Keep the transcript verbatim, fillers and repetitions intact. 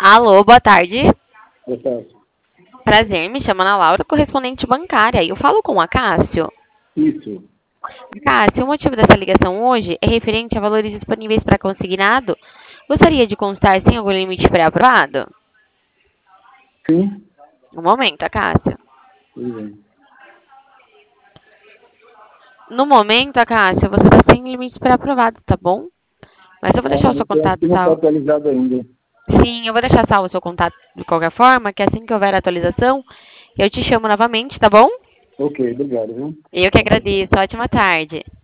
Alô, boa tarde. Boa tarde. Prazer, me chamo Ana Laura, correspondente bancária. Eu falo com a Cássio. Isso. Cássio, o motivo dessa ligação hoje é referente a valores disponíveis para consignado. Gostaria de constar sem algum limite pré-aprovado? Sim? Um momento, a Cássio. Tudo bem. No momento, a Cássio, você está sem limites pré-aprovados, tá bom? Mas eu vou deixar o seu Não, eu acho contato que não está salvo. atualizado ainda. Sim, eu vou deixar salvo o seu contato de qualquer forma, que assim que houver atualização, eu te chamo novamente, tá bom? Ok, obrigado, viu? Eu que agradeço. Ótima tarde.